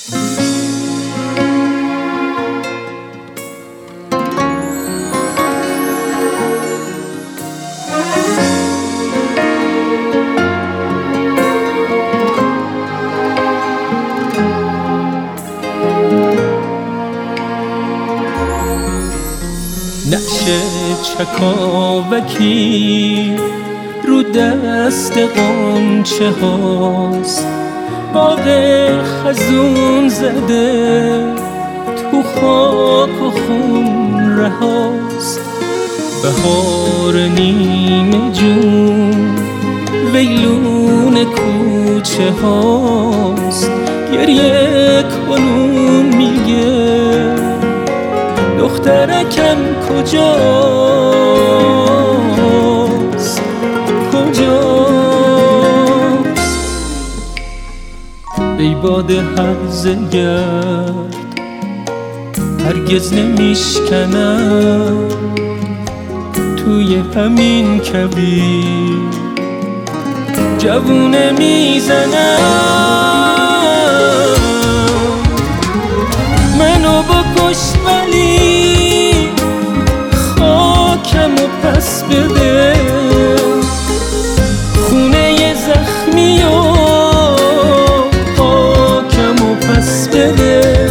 نقش چکاوکی رو دست غنچه هاست، باغ خزون زده تو خاک و خون رهاست. بهار نیمه جون ویلون کوچه هاست، گریه کنون میگه دخترکم کجاست کجاست. ای باد هرزه گرد هرگز نمیشکنم توی همین کبیر جوونه میزنم. منو بکش ولی خاکمو پس بده، خونه زخمی و خاکمو پس بده.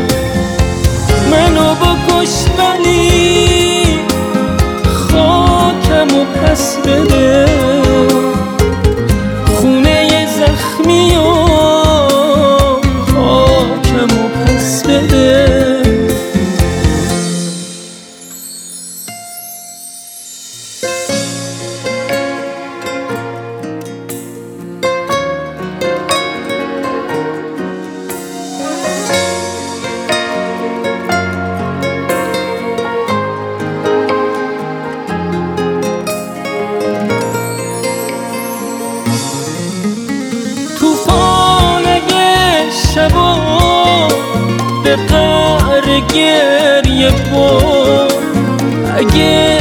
منو بکش ولی خاکمو پس بده، خونه زخمی و خاکمو پس بده. شبا به قعر گریه برد، اگه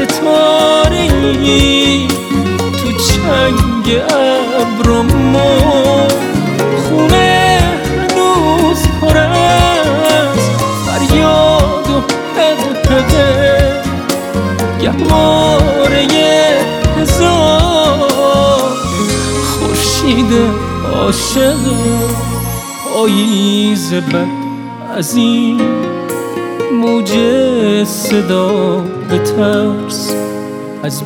ستاره‌ای تو چنگ ابرم مرد. خونه هنوز پر از فریاد و حقه، گهواره هزار خورشید عاشقه. پاییز بد از این موج صدا به ترس، از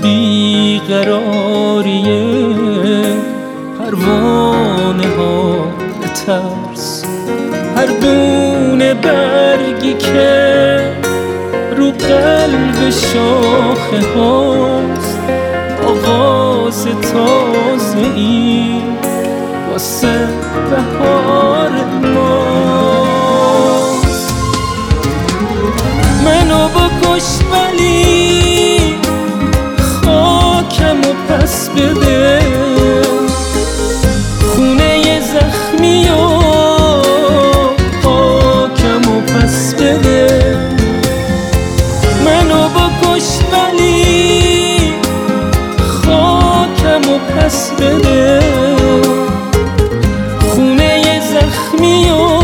بیقراریه پروانه ها به ترس. هر دونه برگی که رو قلب شاخه هاست، آغاز تازه ای واسه بهار ماست. منو بکش ولی خاکمو پس بده، خونه زخمی و خاکمو پس بده. منو بکش ولی خاکمو پس بده، خونه زخمی و